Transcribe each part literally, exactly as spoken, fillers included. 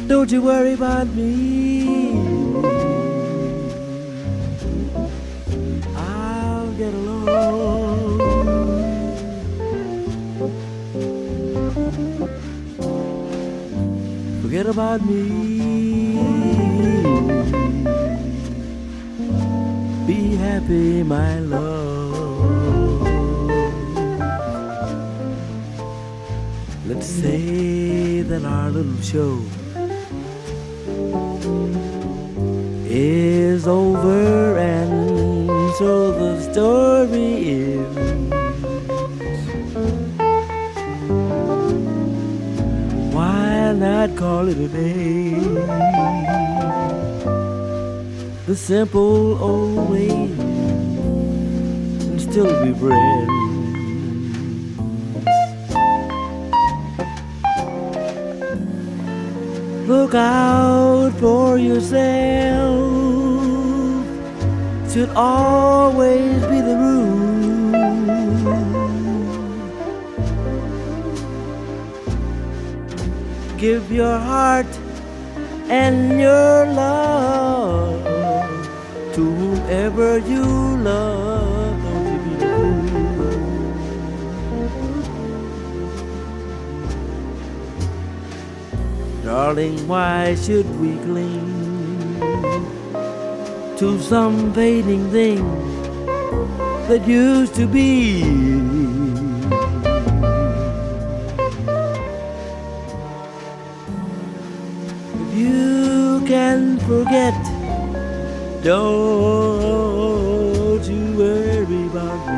Don't you worry about me. I'll get along. Forget about me. Be happy, my love. Let's say that our little show is over, and so the story ends. Why not call it a day? The simple old way, and still be friends. Look out for yourself, should always be the rule. Give your heart and your love to whomever you love. Don't you be the fool. Darling, why should we cling to some fading thing that used to be? If you can forget, don't you worry about me.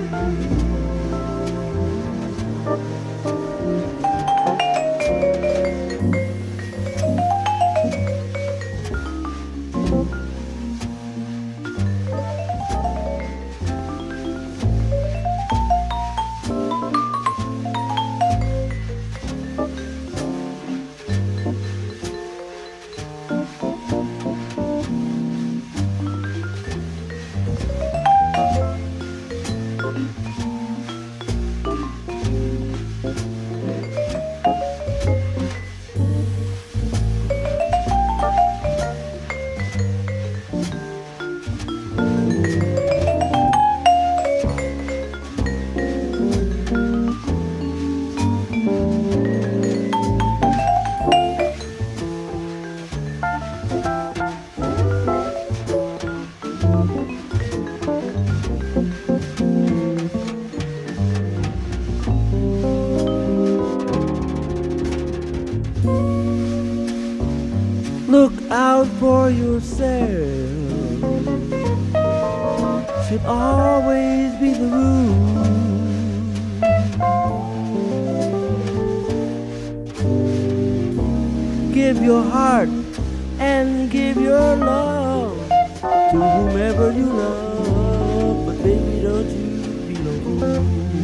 Look out for yourself, should always be the rule. Give your heart and give your love to whomever you love, but baby, don't you be no fool.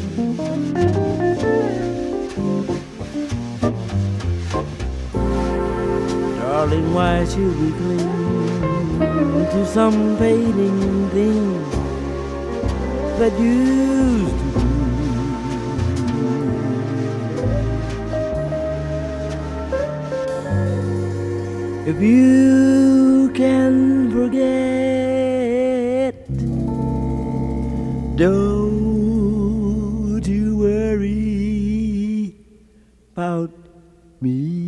Darling, why should we cling to some fading thing that used to be? If you can forget, don't you worry about me.